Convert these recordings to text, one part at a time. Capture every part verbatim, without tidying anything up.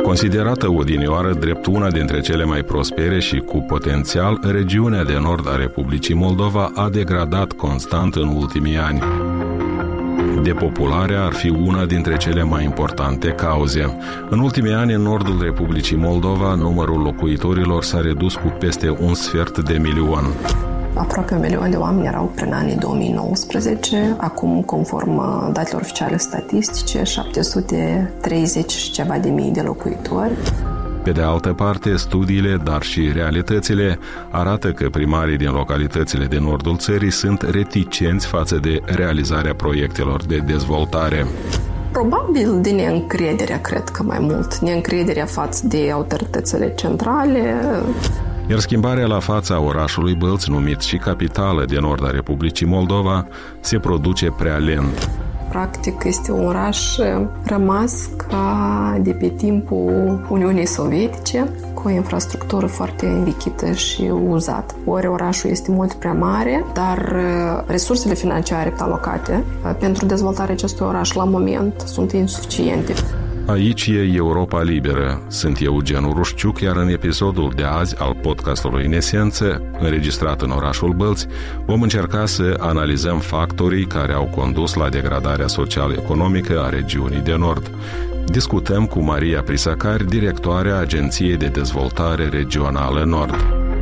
Considerată odinioară drept una dintre cele mai prospere și cu potențial, regiunea de nord a Republicii Moldova a degradat constant în ultimii ani. Depopularea ar fi una dintre cele mai importante cauze. În ultimii ani, în nordul Republicii Moldova, numărul locuitorilor s-a redus cu peste un sfert de milion. Aproape un milion de oameni erau prin anii două mii nouăsprezece, acum, conform datelor oficiale statistice, șapte sute treizeci și ceva de mii de locuitori. Pe de altă parte, studiile, dar și realitățile arată că primarii din localitățile din nordul țării sunt reticenți față de realizarea proiectelor de dezvoltare. Probabil de neîncrederea, cred că mai mult, neîncrederea față de autoritățile centrale. Iar schimbarea la fața orașului Bălți, numit și capitală de nord a Republicii Moldova, se produce prea lent. Practic este un oraș rămas ca de pe timpul Uniunii Sovietice, cu o infrastructură foarte învechită și uzată. Ori orașul este mult prea mare, dar resursele financiare alocate pentru dezvoltarea acestui oraș la moment sunt insuficiente. Aici e Europa Liberă. Sunt Eugen Urușciuc, iar în episodul de azi al podcastului În Esență, înregistrat în orașul Bălți, vom încerca să analizăm factorii care au condus la degradarea social-economică a regiunii de nord. Discutăm cu Maria Prisacari, directoarea Agenției de Dezvoltare Regională Nord.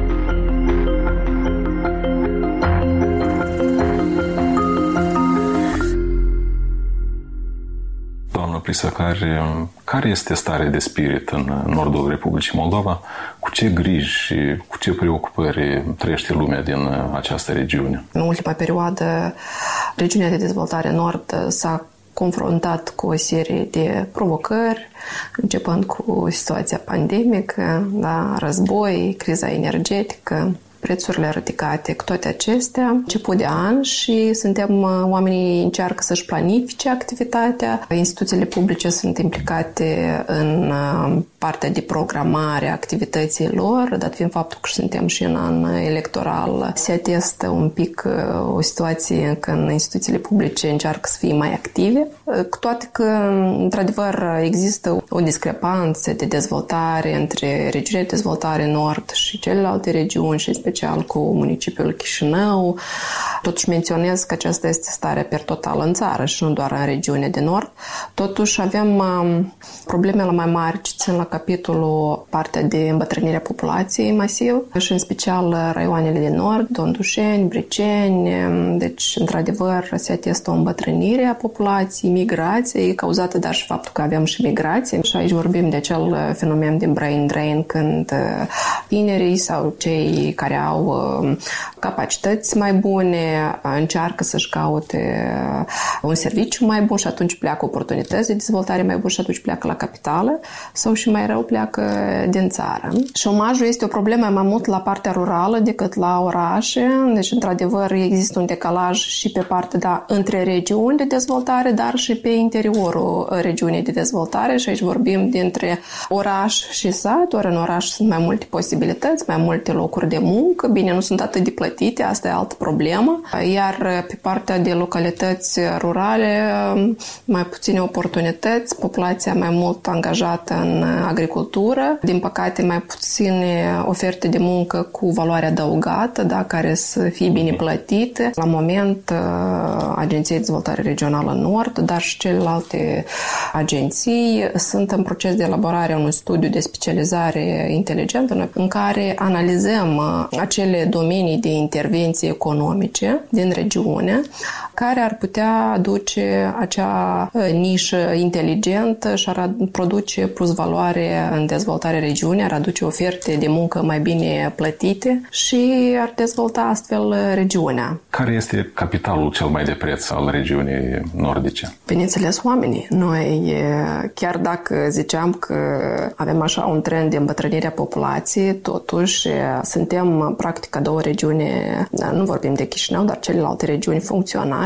Prisacari, care este starea de spirit în nordul Republicii Moldova? Cu ce griji și cu ce preocupări trăiește lumea din această regiune? În ultima perioadă, regiunea de dezvoltare nord s-a confruntat cu o serie de provocări, începând cu situația pandemică, da, război, criza energetică, prețurile ridicate, cu toate acestea, început de an și suntem, oamenii încearcă să-și planifice activitatea, instituțiile publice sunt implicate în partea de programare a activității lor, dat fiind faptul că suntem și în an electoral, se atestă un pic o situație când instituțiile publice încearcă să fie mai active, cu toate că, într-adevăr, există o discrepanță de dezvoltare între regiunea de dezvoltare nord și celelalte regiuni și special cu municipiul Chișinău. Totuși menționez că aceasta este starea per total în țară și nu doar în regiune de nord. Totuși avem problemele mai mari ce țin la capitolul partea de îmbătrânire a populației masiv și în special raioanele de nord, Dondușeni, Briceni. Deci, într-adevăr, se atestă o îmbătrânire a populației, migrație, cauzată dar și faptul că avem și migrație. Și aici vorbim de acel fenomen de brain drain, când tinerii sau cei care au capacități mai bune încearcă să-și caute un serviciu mai bun și atunci pleacă oportunități de dezvoltare mai bun și atunci pleacă la capitală sau și mai rău pleacă din țară. Șomajul este o problemă mai mult la partea rurală decât la orașe, deci într-adevăr există un decalaj și pe partea da, între regiuni de dezvoltare, dar și pe interiorul regiunii de dezvoltare și aici vorbim dintre oraș și sat, ori în oraș sunt mai multe posibilități, mai multe locuri de muncă, bine, nu sunt atât de plătite, asta e altă problemă, iar pe partea de localități rurale mai puține oportunități, populația mai mult angajată în agricultură, din păcate mai puține oferte de muncă cu valoare adăugată, da, care să fie bine plătite. La moment, Agenția de Dezvoltare Regională Nord, dar și celelalte agenții sunt în proces de elaborare a unui studiu de specializare inteligentă în care analizăm acele domenii de intervenție economice din regiune care ar putea aduce acea nișă inteligentă și ar produce plus valoare în dezvoltarea regiunii, ar aduce oferte de muncă mai bine plătite și ar dezvolta astfel regiunea. Care este capitalul cel mai de preț al regiunii nordice? Bineînțeles, oamenii. Noi, chiar dacă ziceam că avem așa un trend de îmbătrânire a populației, totuși suntem practic a două regiuni, nu vorbim de Chișinău, dar celelalte regiuni funcționale,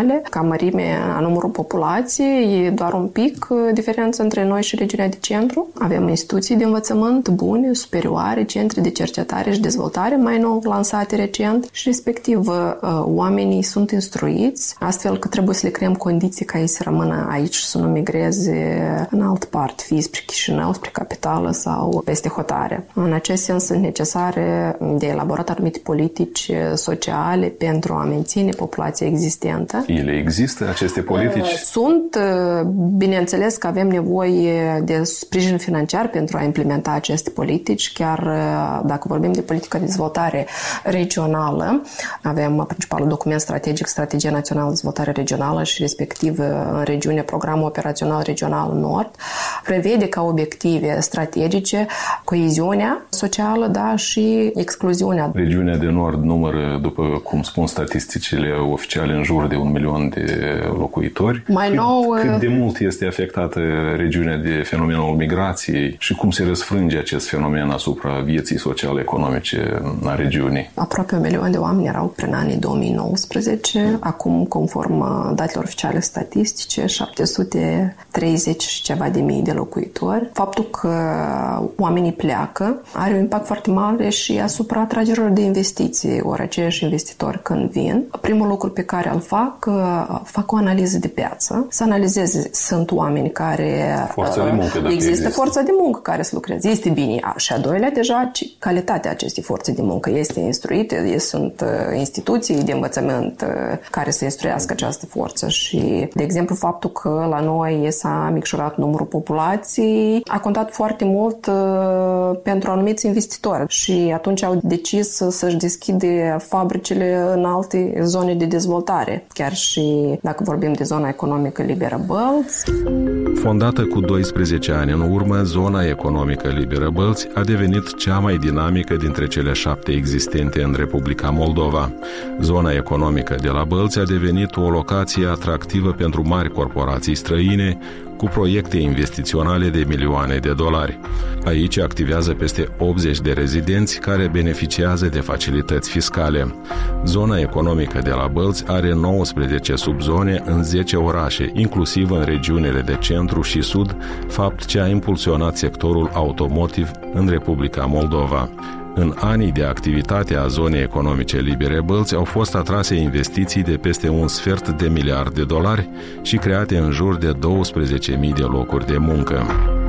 regionale. Ca mărime a numărul populației, e doar un pic diferență între noi și regiunea de centru. Avem instituții de învățământ bune, superioare, centre de cercetare și dezvoltare mai nou lansate recent și respectiv oamenii sunt instruiți, astfel că trebuie să le creăm condiții ca ei să rămână aici și să nu migreze în altă parte, fie spre Chișinău, spre capitală sau peste hotare. În acest sens sunt necesare de elaborat anumite politici sociale pentru a menține populația existentă. Ele există, aceste politici? Sunt, bineînțeles că avem nevoie de sprijin financiar pentru a implementa aceste politici, chiar dacă vorbim de politică de dezvoltare regională, avem principalul document strategic, Strategia Națională de Dezvoltare Regională și respectiv în regiune Programul Operațional Regional Nord, prevede ca obiective strategice coeziunea socială, da, și excluziunea. Regiunea de Nord numără, după cum spun statisticile oficiale, în jur de un milion de locuitori. Mai cât, nou... Cât de mult este afectată regiunea de fenomenul migrației și cum se răsfrânge acest fenomen asupra vieții sociale-economice a regiunii? Aproape un milion de oameni erau prin anii două mii nouăsprezece. Acum, conform datelor oficiale statistice, șapte sute treizeci și ceva de mii de locuitori. Faptul că oamenii pleacă are un impact foarte mare și asupra atragerilor de investiții. Ori aceiași investitori când vin, primul lucru pe care îl fac, fac o analiză de piață, să analizeze, sunt oameni care... Forța de muncă, dacă există. Există forța de muncă care să lucreze. Este bine. A, și a doilea, deja, calitatea acestei forțe de muncă este instruită, sunt instituții de învățământ care să instruiască această forță și, de exemplu, faptul că la noi s-a micșorat numărul populației a contat foarte mult uh, pentru anumiți investitori și atunci au decis să-și deschide fabricile în alte zone de dezvoltare, chiar și dacă vorbim de zona economică liberă Bălți. Fondată cu doisprezece ani în urmă, zona economică liberă Bălți a devenit cea mai dinamică dintre cele șapte existente în Republica Moldova. Zona economică de la Bălți a devenit o locație atractivă pentru mari corporații străine, cu proiecte investiționale de milioane de dolari. Aici activează peste optzeci de rezidenți care beneficiază de facilități fiscale. Zona economică de la Bălți are nouăsprezece subzone în zece orașe, inclusiv în regiunile de centru și sud, fapt ce a impulsionat sectorul automotiv în Republica Moldova. În anii de activitate a zonei economice libere Bălți au fost atrase investiții de peste un sfert de miliard de dolari și create în jur de douăsprezece mii de locuri de muncă.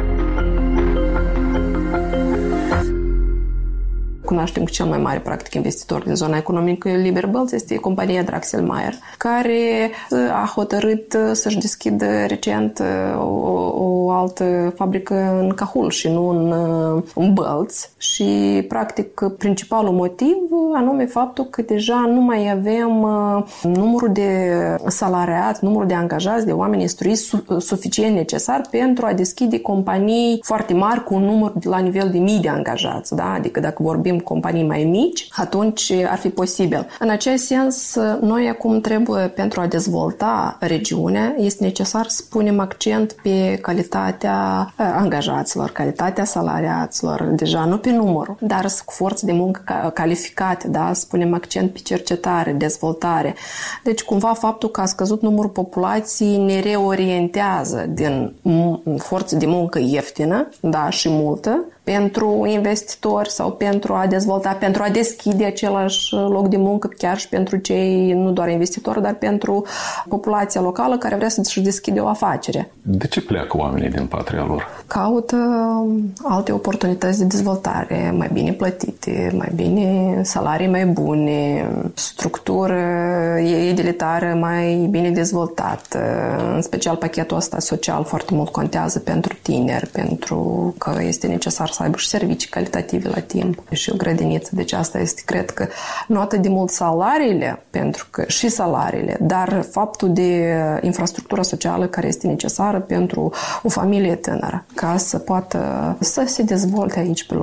Cunoaștem că cel mai mare, practic, investitor din zona economică liberă Bălți este compania Draxel Meyer, care a hotărât să-și deschidă recent o, o altă fabrică în Cahul și nu în, în Bălți. Și, practic, principalul motiv anume faptul că deja nu mai avem numărul de salariați, numărul de angajați, de oameni instruiți suficient necesar pentru a deschide companii foarte mari cu un număr la nivel de mii de angajați. Da? Adică dacă vorbim companii mai mici, atunci ar fi posibil. În acest sens, noi acum trebuie, pentru a dezvolta regiunea, este necesar să punem accent pe calitatea angajaților, calitatea salariaților, deja nu pe numărul, dar cu forță de muncă calificate, da? Să punem accent pe cercetare, dezvoltare. Deci, cumva, faptul că a scăzut numărul populației ne reorientează din forță de muncă ieftină, da, și multă, pentru investitori sau pentru a dezvolta, pentru a deschide același loc de muncă chiar și pentru cei, nu doar investitori, dar pentru populația locală care vrea să-și deschide o afacere. De ce pleacă oamenii din patria lor? Caută alte oportunități de dezvoltare, mai bine plătite, mai bine salarii mai bune, structură edilitară mai bine dezvoltată. În special pachetul ăsta social foarte mult contează pentru tineri, pentru că este necesar să aibă și servicii calitative la timp și o grădiniță. Deci asta este, cred că, nu atât de mult salariile, pentru că și salariile, dar faptul de infrastructura socială care este necesară pentru o familie tânără, ca să poată să se dezvolte aici pe loc.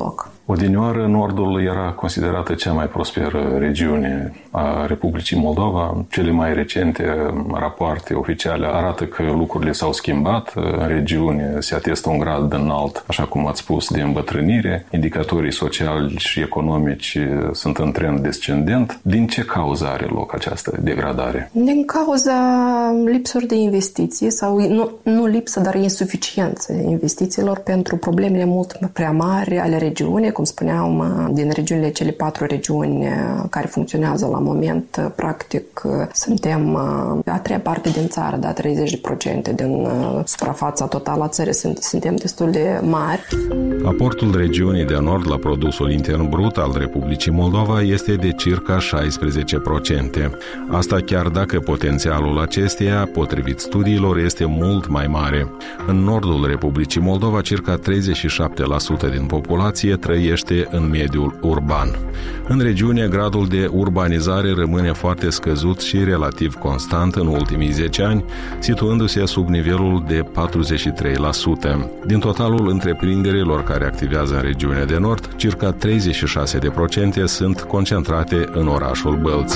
Odinioară, Nordul era considerată cea mai prosperă regiune a Republicii Moldova. Cele mai recente rapoarte oficiale arată că lucrurile s-au schimbat. În regiune se atestă un grad înalt, așa cum ați spus, de îmbătrânire. Indicatorii sociali și economici sunt în trend descendent. Din ce cauză are loc această degradare? Din cauza lipsuri de investiții sau nu, nu lipsă, dar insuficiență investițiilor pentru problemele mult prea mari ale regiunii, cum spuneam, din regiunile, cele patru regiuni care funcționează la moment, practic suntem a treia parte din țară, da, treizeci la sută din suprafața totală a țării, suntem destul de mari. Aportul regiunii de nord la produsul intern brut al Republicii Moldova este de circa șaisprezece la sută. Asta chiar dacă potențialul acesteia, potrivit studiilor, este mult mai mare. În nordul Republicii Moldova, circa treizeci și șapte la sută din populație trăiește în mediul urban. În regiune, gradul de urbanizare rămâne foarte scăzut și relativ constant în ultimii zece ani, situându-se sub nivelul de patruzeci și trei la sută. Din totalul întreprinderilor care activează în regiunea de nord, circa treizeci și șase la sută sunt concentrate în orașul Bălți.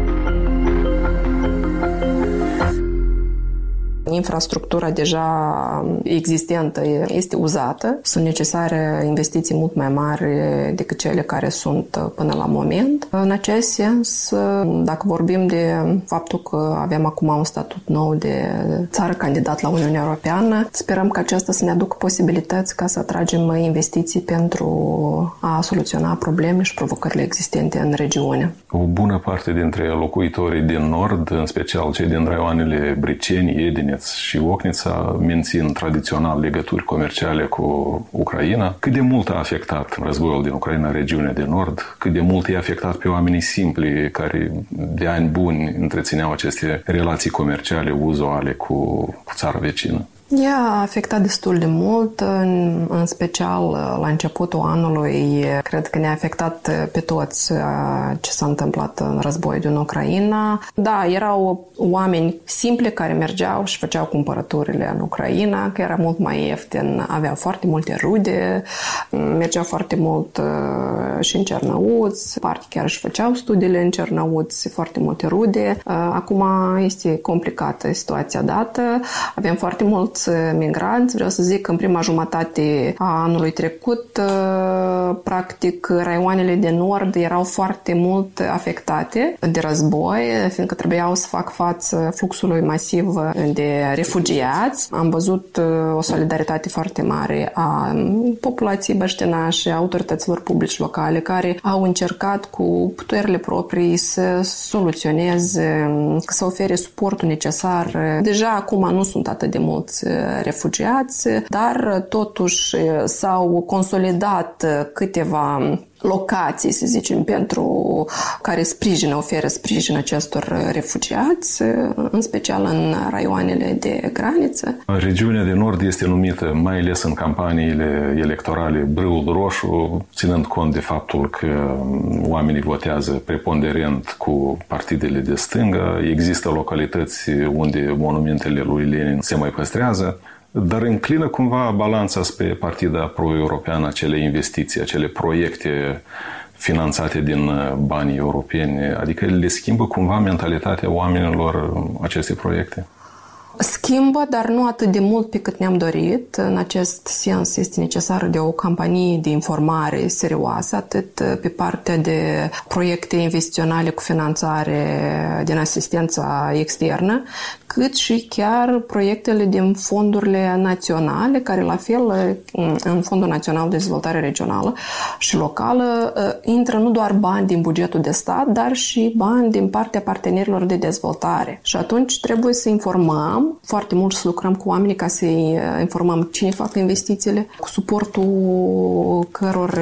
Infrastructura deja existentă este uzată. Sunt necesare investiții mult mai mari decât cele care sunt până la moment. În acest sens, dacă vorbim de faptul că avem acum un statut nou de țară candidat la Uniunea Europeană, sperăm că acesta să ne aducă posibilități ca să atragem investiții pentru a soluționa probleme și provocările existente în regiune. O bună parte dintre locuitorii din nord, în special cei din raioanele Briceni, Edineț și Ocnița, mențin tradițional legături comerciale cu Ucraina. Cât de mult a afectat războiul din Ucraina regiunea de nord? Cât de mult i-a afectat pe oamenii simpli care de ani buni întrețineau aceste relații comerciale uzuale cu, cu țara vecină? Ea a afectat destul de mult, în, în special la începutul anului. Cred că ne-a afectat pe toți ce s-a întâmplat în războiul din Ucraina. Da, erau oameni simpli care mergeau și făceau cumpărăturile în Ucraina, că era mult mai ieftin, aveau foarte multe rude, mergeau foarte mult și în Cernăuți, parte chiar își făceau studiile în Cernăuți, foarte multe rude. Acum este complicată situația dată, avem foarte mulți migranți. Vreau să zic că în prima jumătate a anului trecut, practic, raioanele de nord erau foarte mult afectate de război, fiindcă trebuiau să fac față fluxului masiv de refugiați. Am văzut o solidaritate foarte mare a populației băștinașe, a autorităților publici locale, care au încercat cu puterile proprii să soluționeze, să ofere suportul necesar. Deja acum nu sunt atât de mulți refugiați, dar totuși s-au consolidat câteva locații, să zicem, pentru care sprijină, oferă sprijin acestor refugiați, în special în raioanele de graniță. Regiunea de nord este numită, mai ales în campaniile electorale, brâul roșu, ținând cont de faptul că oamenii votează preponderent cu partidele de stângă. Există localități unde monumentele lui Lenin se mai păstrează, dar înclină cumva balanța spre partida pro-europeană, acele investiții, acele proiecte finanțate din banii europeni, adică le schimbă cumva mentalitatea oamenilor aceste proiecte? Schimbă, dar nu atât de mult pe cât ne-am dorit. În acest sens este necesară de o campanie de informare serioasă, atât pe partea de proiecte investiționale cu finanțare din asistența externă, cât și chiar proiectele din fondurile naționale, care la fel în Fondul Național de Dezvoltare Regională și Locală intră nu doar bani din bugetul de stat, dar și bani din partea partenerilor de dezvoltare. Și atunci trebuie să informăm foarte mult, să lucrăm cu oamenii ca să-i informăm cine fac investițiile, cu suportul căror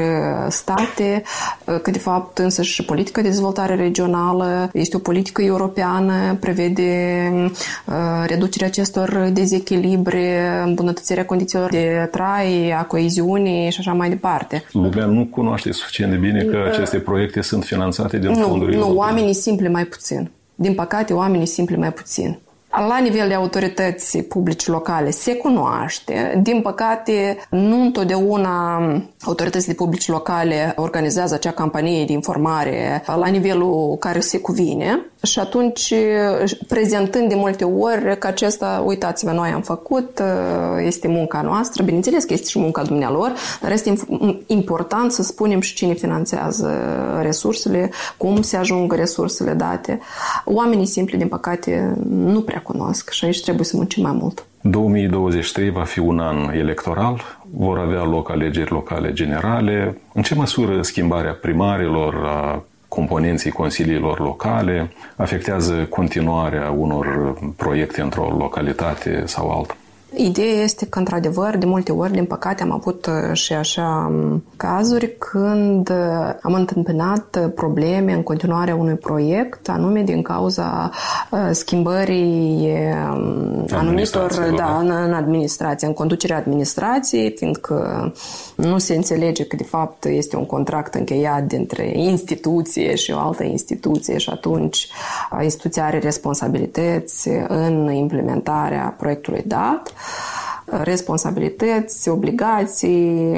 state, că de fapt însă și politica de dezvoltare regională este o politică europeană, prevede reducerea acestor dezechilibre, îmbunătățirea condițiilor de trai, a coeziunii și așa mai departe. Lumea nu cunoaște suficient de bine că aceste proiecte sunt finanțate din nu, fonduri Nu, europene. oamenii simpli mai puțin. Din păcate, oamenii simpli mai puțin. La nivel de autorități publice locale se cunoaște. Din păcate, nu întotdeauna autoritățile publice locale organizează acea campanie de informare la nivelul care se cuvine. Și atunci, prezentând de multe ori că acesta, uitați-vă, noi am făcut, este munca noastră, bineînțeles că este și munca dumnealor, dar este important să spunem și cine finanțează resursele, cum se ajung resursele date. Oamenii simpli, din păcate, nu prea cunosc și aici trebuie să muncim mai mult. două mii douăzeci și trei va fi un an electoral, vor avea loc alegeri locale generale. În ce măsură schimbarea primarilor, a componenții consiliilor locale afectează continuarea unor proiecte într-o localitate sau alta? Ideea este că, într-adevăr, de multe ori, din păcate, am avut și așa cazuri când am întâmpinat probleme în continuarea unui proiect, anume din cauza schimbării anumitor da, în administrație, în conducerea administrației, fiindcă nu se înțelege că, de fapt, este un contract încheiat dintre instituție și o altă instituție și atunci instituția are responsabilități în implementarea proiectului dat, responsabilități, obligații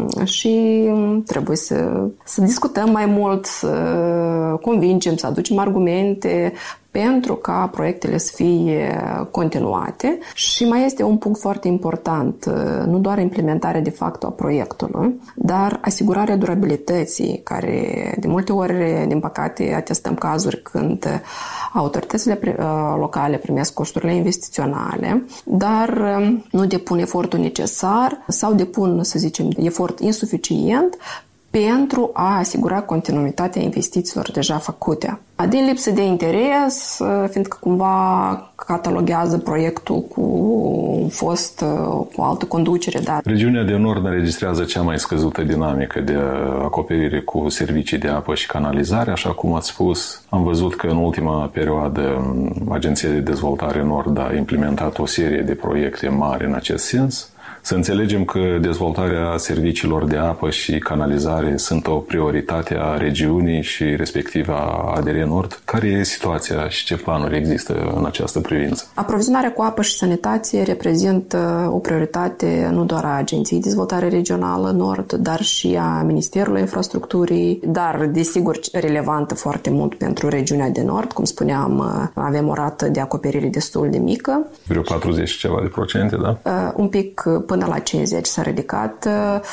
și trebuie să, să discutăm mai mult, să convingem, să aducem argumente pentru ca proiectele să fie continuate. Și mai este un punct foarte important, nu doar implementarea de fapt a proiectului, dar asigurarea durabilității, care de multe ori, din păcate, atestăm cazuri când autoritățile locale primesc costurile investiționale, dar nu depun efortul necesar sau depun, să zicem, efort insuficient pentru a asigura continuitatea investițiilor deja făcute. Din lipsă de interes, fiindcă cumva cataloghează proiectul cu un fost, cu altă conducere. Dar... Regiunea de Nord înregistrează cea mai scăzută dinamică de acoperire cu servicii de apă și canalizare, așa cum ați spus. Am văzut că în ultima perioadă Agenția de Dezvoltare Nord a implementat o serie de proiecte mari în acest sens. Să înțelegem că dezvoltarea serviciilor de apă și canalizare sunt o prioritate a regiunii și respectiv a A D R Nord. Care e situația și ce planuri există în această privință? Aprovizionarea cu apă și sănătate reprezintă o prioritate nu doar a Agenției de Dezvoltare Regională Nord, dar și a Ministerului Infrastructurii, dar desigur relevantă foarte mult pentru regiunea de Nord. Cum spuneam, avem o rată de acoperire destul de mică. Vreo patruzeci ceva de procente, da? Un pic până la cincizeci s-a ridicat.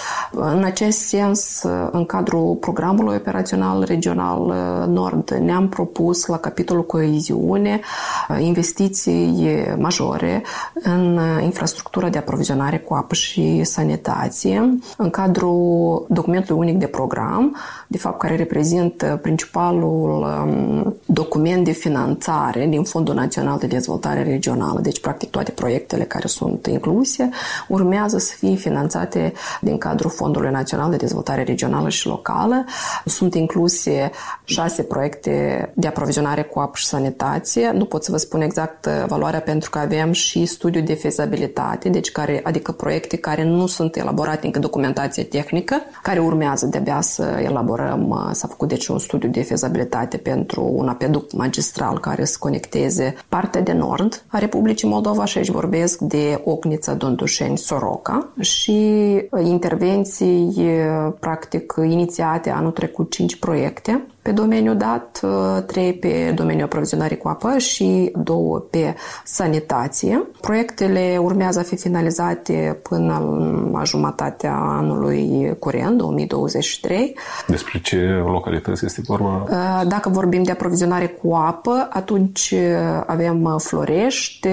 În acest sens, în cadrul programului operațional regional Nord, ne-am propus la capitolul coeziune investiții majore în infrastructura de aprovizionare cu apă și sănătate. În cadrul documentului unic de program, de fapt care reprezintă principalul document de finanțare din Fondul Național de Dezvoltare Regională, deci practic toate proiectele care sunt incluse, urmează să fie finanțate din cadrul Fondului Național de Dezvoltare Regională și Locală. Sunt incluse șase proiecte de aprovizionare cu apă și sănătate. Nu pot să vă spun exact valoarea pentru că avem și studiu de fezabilitate, deci care, adică proiecte care nu sunt elaborate încă documentație tehnică, care urmează de-abia să elaborăm. S-a făcut deci un studiu de fezabilitate pentru un apeduct magistral care să conecteze partea de nord a Republicii Moldova și aici vorbesc de Ocnița, Dondușeni, Soroca și intervenții practic inițiate anul trecut cinci proiecte pe domeniul dat, trei pe domeniul aprovizionării cu apă și două pe sănătate. Proiectele urmează a fi finalizate până la jumătatea anului curent, două mii douăzeci și trei. Despre ce localități este vorba? Dacă vorbim de aprovizionare cu apă, atunci avem Florești,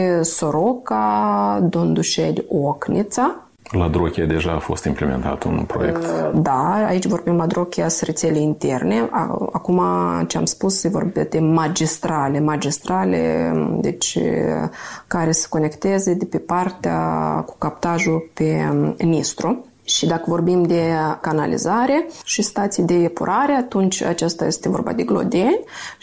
Soroca, Dondușeni, Ocnița. La Drochia deja a fost implementat un proiect. Da, aici vorbim la Drochia rețele interne. Acum, ce am spus, se vorbește de magistrale. Magistrale, deci, care se conecteze de pe partea cu captajul pe Nistru. Și dacă vorbim de canalizare și stații de epurare, atunci acesta este vorba de Glodeni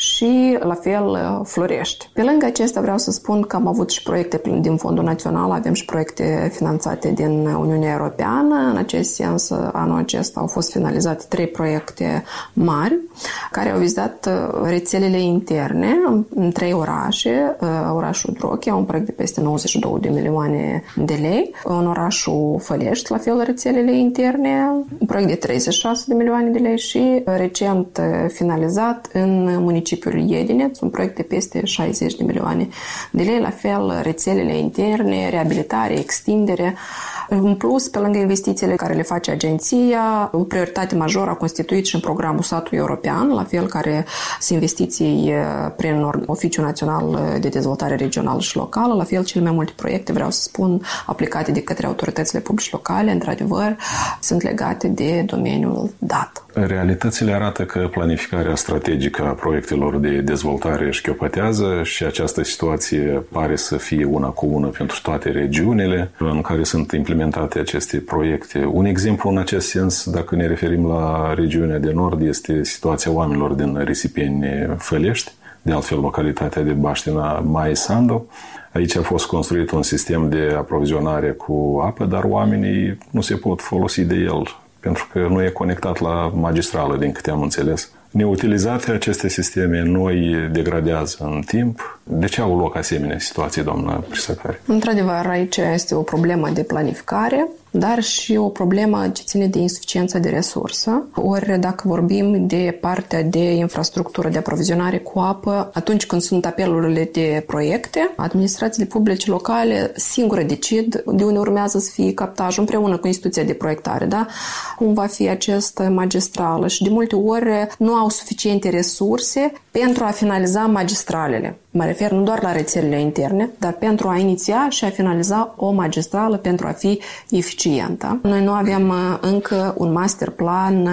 și la fel Florești. Pe lângă acestea vreau să spun că am avut și proiecte din Fondul Național, avem și proiecte finanțate din Uniunea Europeană. În acest sens, anul acesta au fost finalizate trei proiecte mari care au vizat rețelele interne în trei orașe. Orașul Drochia, un proiect de peste nouăzeci și două de milioane de lei. În orașul Fălești, la fel rețelele interne, un proiect de treizeci și șase de milioane de lei și recent finalizat în municipiul Iedineț, un proiect de peste șaizeci de milioane de lei, la fel rețelele interne, reabilitare, extindere. În plus, pe lângă investițiile care le face agenția, o prioritate majoră a constituit și în programul Satul European, la fel care sunt investiții prin Oficiul Național de Dezvoltare Regională și Locală, la fel cele mai multe proiecte, vreau să spun, aplicate de către autoritățile publice locale, într-adevăr, sunt legate de domeniul dat. Realitățile arată că planificarea strategică a proiectelor de dezvoltare șchiopătează și această situație pare să fie una comună pentru toate regiunile în care sunt implementate aceste proiecte. Un exemplu în acest sens, dacă ne referim la regiunea de nord, este situația oamenilor din Risipeni Fălești, de altfel localitatea de Baștina Mai Sandu. Aici a fost construit un sistem de aprovizionare cu apă, dar oamenii nu se pot folosi de el, pentru că nu e conectat la magistrală, din câte am înțeles. Neutilizate aceste sisteme noi degradează în timp. De ce au loc asemenea situații, doamna Prisacari? Într-adevăr, aici este o problemă de planificare, dar și o problemă ce ține de insuficiența de resursă. Ori dacă vorbim de partea de infrastructură de aprovizionare cu apă, atunci când sunt apelurile de proiecte, administrațiile publice locale singure decid de unde urmează să fie captajul împreună cu instituția de proiectare, da? Cum va fi această magistrală și de multe ori nu au suficiente resurse pentru a finaliza magistralele. Mă refer nu doar la rețelele interne, dar pentru a iniția și a finaliza o magistrală pentru a fi eficientă. Noi nu avem încă un master plan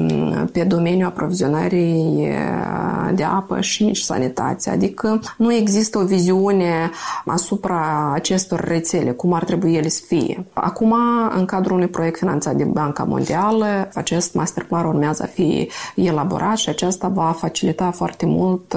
pe domeniul aprovizionării de apă și nici sanitație, adică nu există o viziune asupra acestor rețele, cum ar trebui ele să fie. Acum, în cadrul unui proiect finanțat de Banca Mondială, acest master plan urmează a fi elaborat și aceasta va facilita foarte mult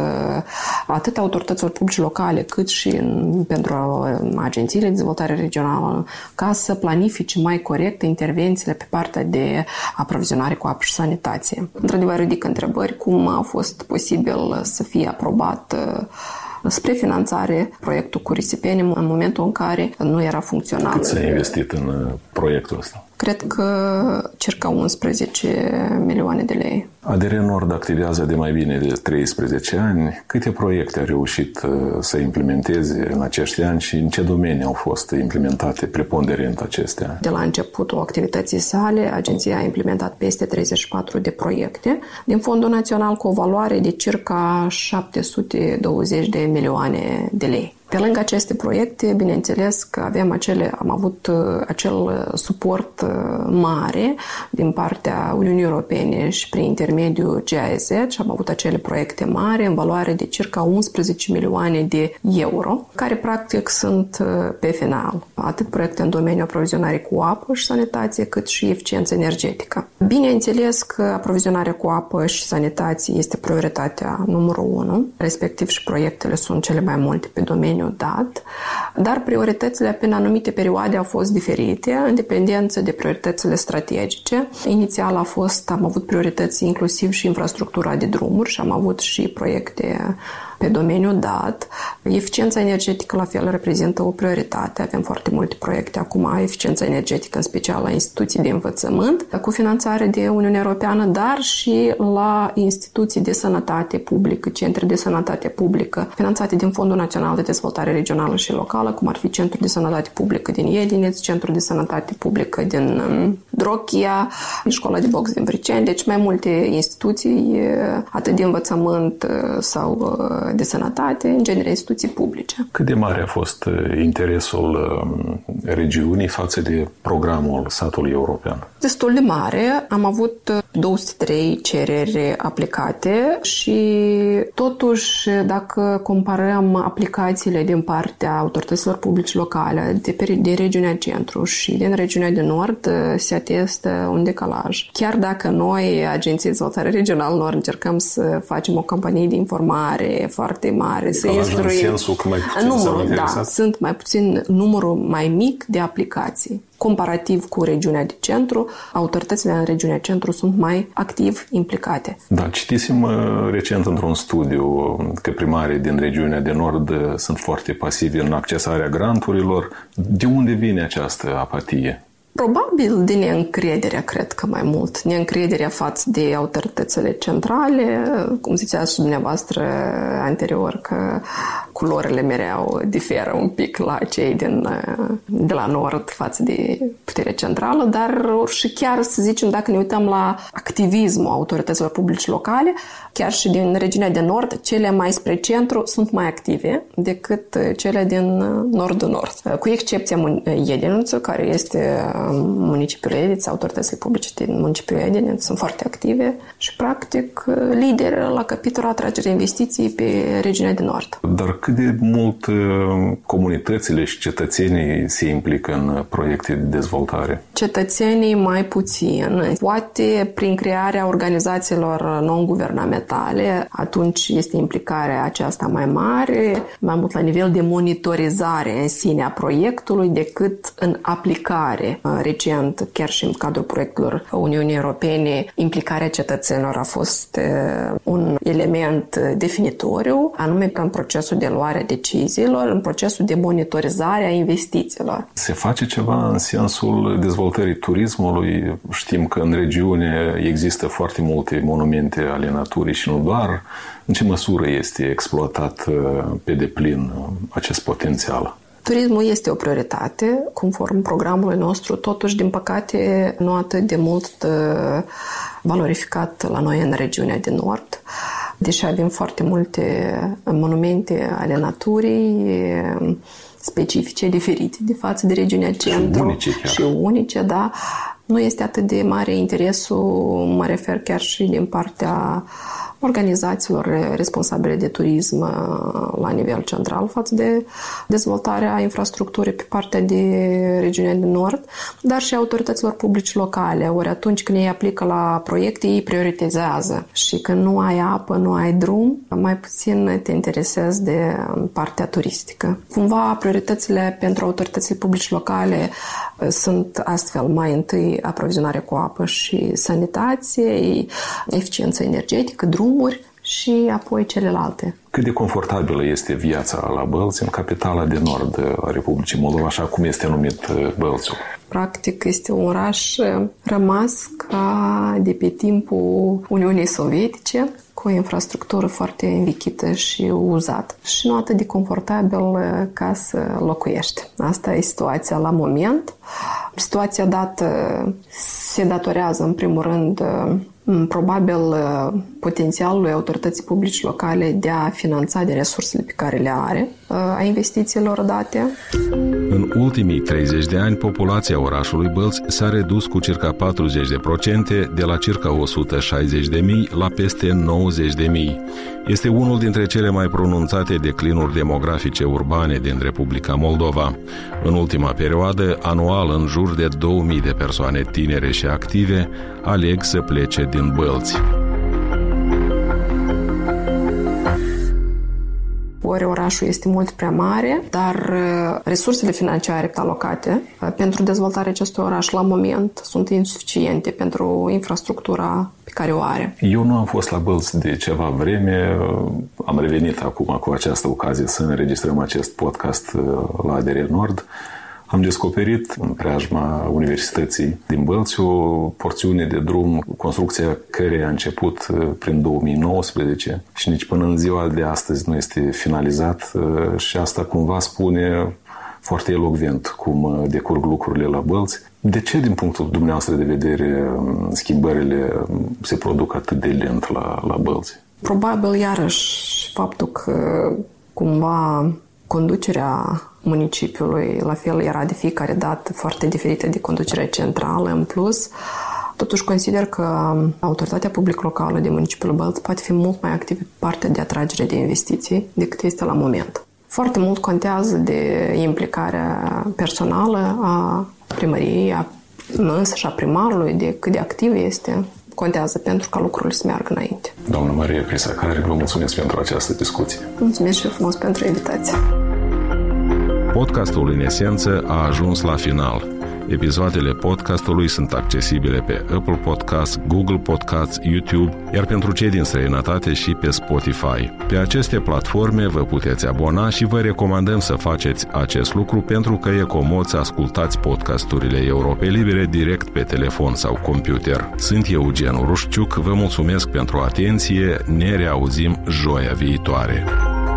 atât autorităților publice locale, cât și în, pentru agențiile de dezvoltare regională, ca să planifice mai corect intervențiile pe partea de aprovizionare cu apă și sanitație. Într-adevăr, ridică întrebări cum a fost posibil să fie aprobat spre finanțare proiectul cu Risipeni în momentul în care nu era funcțional. Cât s-a investit în proiectul ăsta? Cred că circa unsprezece milioane de lei. A D R Nord activează de mai bine de treisprezece ani. Câte proiecte a reușit să implementeze în acești ani și în ce domenii au fost implementate preponderent acestea? De la începutul activității sale, agenția a implementat peste treizeci și patru de proiecte din Fondul Național cu o valoare de circa șapte sute douăzeci de milioane de lei. Pe lângă aceste proiecte, bineînțeles că avem acele, am avut acel suport mare din partea Uniunii Europene și prin intermediul G I Z și am avut acele proiecte mari în valoare de circa unsprezece milioane de euro, care practic sunt pe final. Atât proiecte în domeniul aprovizionării cu apă și sanitație, cât și eficiență energetică. Bineînțeles că aprovizionarea cu apă și sanitație este prioritatea numărul unu, respectiv și proiectele sunt cele mai multe pe domeniul dat, dar prioritățile pe anumite perioade au fost diferite, în dependență de prioritățile strategice. Inițial a fost, am avut priorități inclusiv și infrastructura de drumuri și am avut și proiecte pe domeniul dat. Eficiența energetică la fel reprezintă o prioritate. Avem foarte multe proiecte acum, eficiența energetică, în special la instituții de învățământ, cu finanțare de Uniunea Europeană, dar și la instituții de sănătate publică, centre de sănătate publică, finanțate din Fondul Național de Dezvoltare Regională și Locală, cum ar fi Centrul de Sănătate Publică din Iedineț, Centrul de Sănătate Publică din Drochia, Școala de Box din Vriceni, deci mai multe instituții, atât de învățământ sau de sănătate, în genere instituții publice. Cât de mare a fost interesul regiunii față de programul Satului European? Destul de mare. Am avut două sute trei cereri aplicate și totuși, dacă comparăm aplicațiile din partea autorităților publice locale de, pe, de regiunea centru și din regiunea de nord, se atestă un decalaj. Chiar dacă noi, Agenția de Dezvoltare Regională Nord, încercăm să facem o campanie de informare foarte mare, să instruim... în sensul că mai puțin numărul, da, sunt mai puțin numărul mai mic de aplicații. Comparativ cu regiunea de centru, autoritățile în regiunea centru sunt mai activ implicate. Da, citisem recent într-un studiu că primarii din regiunea de nord sunt foarte pasivi în accesarea granturilor. De unde vine această apatie? Probabil de neîncrederea, cred că mai mult. Neîncrederea față de autoritățile centrale, cum ziceați și dumneavoastră anterior, că culorile mereu diferă un pic la cei din, de la nord față de puterea centrală, dar și chiar, să zicem, dacă ne uităm la activismul autorităților publice locale, chiar și din regiunea de nord, cele mai spre centru sunt mai active decât cele din nordul nord. Cu excepția Iediniță, care este municipiul Ediț, autoritățile publice din municipiul Iediniță sunt foarte active și, practic, lideri la capitolul atragerea investiții pe regiunea de nord. Dar cât de mult comunitățile și cetățenii se implică în proiecte de dezvoltare? Cetățenii mai puțin. Poate prin crearea organizațiilor non-guvernamentale, atunci este implicarea aceasta mai mare, mai mult la nivel de monitorizare în sine a proiectului decât în aplicare. Recent, chiar și în cadrul proiectelor Uniunii Europene, implicarea cetățenilor a fost un element definitoriu, anume în procesul de luare a deciziilor, în procesul de monitorizare a investițiilor. Se face ceva în sensul dezvoltării turismului? Știm că în regiune există foarte multe monumente ale naturii și nu doar. În ce măsură este exploatat pe deplin acest potențial? Turismul este o prioritate, conform programului nostru, totuși, din păcate, nu atât de mult valorificat la noi în regiunea de nord. Deși avem foarte multe monumente ale naturii, specifice, diferite de față de regiunea centru. Și unice, chiar. Și unice, da. Nu este atât de mare interesul, mă refer chiar și din partea organizațiilor responsabile de turism la nivel central față de dezvoltarea infrastructurii pe partea de regiunea de nord, dar și autorităților publice locale. Ori atunci când ei aplică la proiecte, ei prioritizează. Și când nu ai apă, nu ai drum, mai puțin te interesezi de partea turistică. Cumva prioritățile pentru autoritățile publice locale sunt astfel: mai întâi aprovizionare cu apă și sanitație, eficiență energetică, drumuri și apoi celelalte. Cât de confortabilă este viața la Bălți, în capitala de nord a Republicii Moldova, așa cum este numit Bălțiul? Practic este un oraș rămas ca de pe timpul Uniunii Sovietice, cu o infrastructură foarte învechită și uzată și nu atât de confortabil ca să locuiești. Asta e situația la moment. Situația dată se datorează, în primul rând, probabil potențialului autorității publice locale de a finanța de resursele pe care le are, a investițiilor date. În ultimii treizeci de ani, populația orașului Bălți s-a redus cu circa patruzeci de procente, de la circa o sută șaizeci de mii la peste nouăzeci de mii. Este unul dintre cele mai pronunțate declinuri demografice urbane din Republica Moldova. În ultima perioadă, anual în jur de două mii de persoane tinere și active aleg să plece din Bălți. Ori orașul este mult prea mare, dar resursele financiare alocate pentru dezvoltarea acestui oraș la moment sunt insuficiente pentru infrastructura pe care o are. Eu nu am fost la Bălți de ceva vreme, am revenit acum cu această ocazie să înregistrăm acest podcast la A D R Nord. Am descoperit în preajma Universității din Bălți o porțiune de drum, construcția căreia a început prin două mii nouăsprezece și nici până în ziua de astăzi nu este finalizat și asta cumva spune foarte elocvent cum decurg lucrurile la Bălți. De ce, din punctul dumneavoastră de vedere, schimbările se produc atât de lent la, la Bălți? Probabil, iarăși, faptul că cumva conducerea municipiului, la fel, era de fiecare dată foarte diferită de conducerea centrală. În plus, Totuși consider că autoritatea publică locală de municipiul Bălți poate fi mult mai activă pe partea de atragere de investiții decât este la moment. Foarte mult contează de implicarea personală a primăriei, a însă și a primarului, de cât de activ este, contează pentru ca lucrurile să meargă înainte. Doamna Maria Prisacari, vă mulțumesc pentru această discuție. Mulțumesc și frumos pentru invitație. Podcastul în esență a ajuns la final. Episoadele podcastului sunt accesibile pe Apple Podcasts, Google Podcasts, YouTube, iar pentru cei din străinătate și pe Spotify. Pe aceste platforme vă puteți abona și vă recomandăm să faceți acest lucru pentru că e comod să ascultați podcasturile Europei Libere direct pe telefon sau computer. Sunt Eugen Urușciuc, vă mulțumesc pentru atenție, ne reauzim joia viitoare.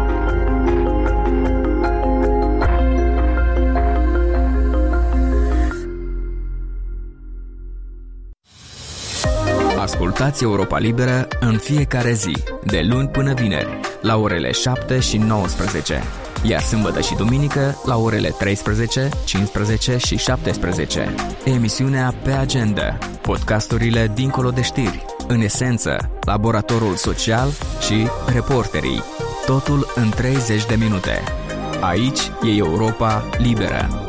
Ascultați Europa Liberă în fiecare zi, de luni până vineri, la orele șapte și nouăsprezece, iar sâmbătă și duminică la orele treisprezece, cincisprezece și șaptesprezece. Emisiunea Pe Agenda, podcasturile dincolo de știri, în esență, laboratorul social și reporterii. Totul în treizeci de minute. Aici e Europa Liberă.